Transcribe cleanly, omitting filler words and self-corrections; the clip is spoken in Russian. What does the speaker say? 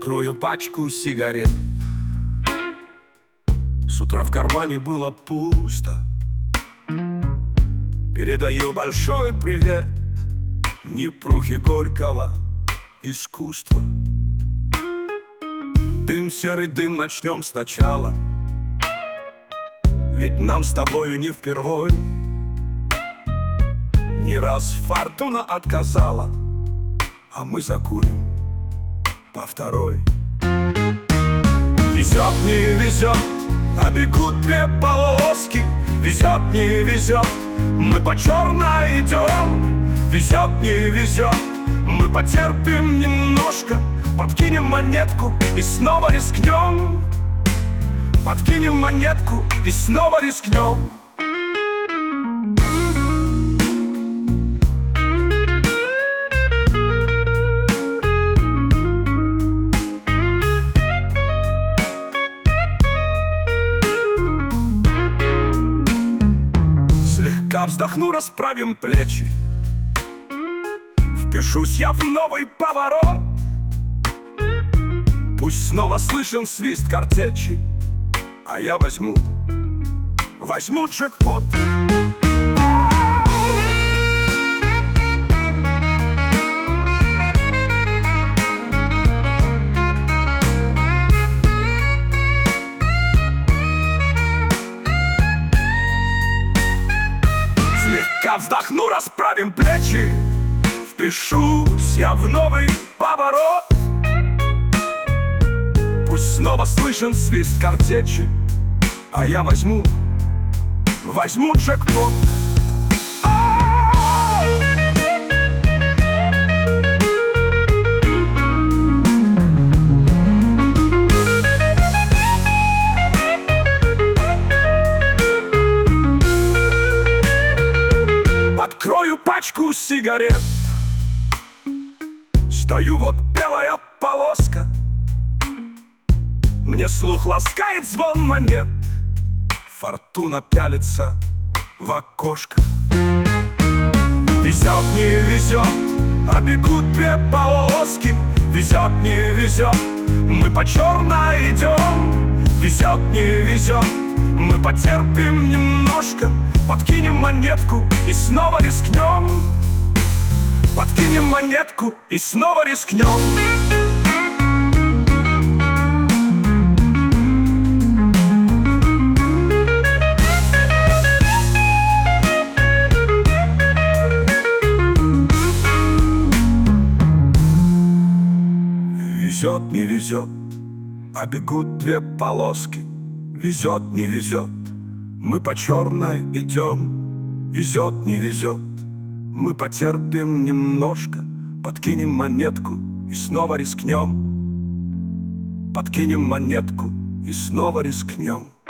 Открою пачку сигарет. С утра в кармане было пусто. Передаю большой привет Непрухе Горького искусства. Дым, серый дым, начнем сначала, ведь нам с тобою не впервой. Не раз фортуна отказала, а мы закурим по второй. Везет, не везет, а бегут две полоски. Везет, не везет, мы по черной идем. Везет, не везет, мы потерпим немножко. Подкинем монетку и снова рискнем. Подкинем монетку и снова рискнем. Слегка вздохну, расправим плечи. Впишусь я в новый поворот. Пусть снова слышен свист картечи, а я возьму джекпот. Слегка вздохну, расправим плечи. Впишусь я в новый поворот. Пусть снова слышен свист картечи, а я возьму джекпот. Открою пачку сигарет. Стою, вот белая полоска. Мне слух ласкает звон монет. Фортуна пялится в окошко. Везет, не везет, а бегут две полоски. Везет, не везет, мы по черной идем. Везет, не везет, мы потерпим немножко. Подкинем монетку и снова рискнем. Подкинем монетку и снова рискнем. Везет, не везет, а бегут две полоски. Везет, не везет, мы по черной идем. Везет, не везет, мы потерпим немножко. Подкинем монетку и снова рискнем. Подкинем монетку и снова рискнем.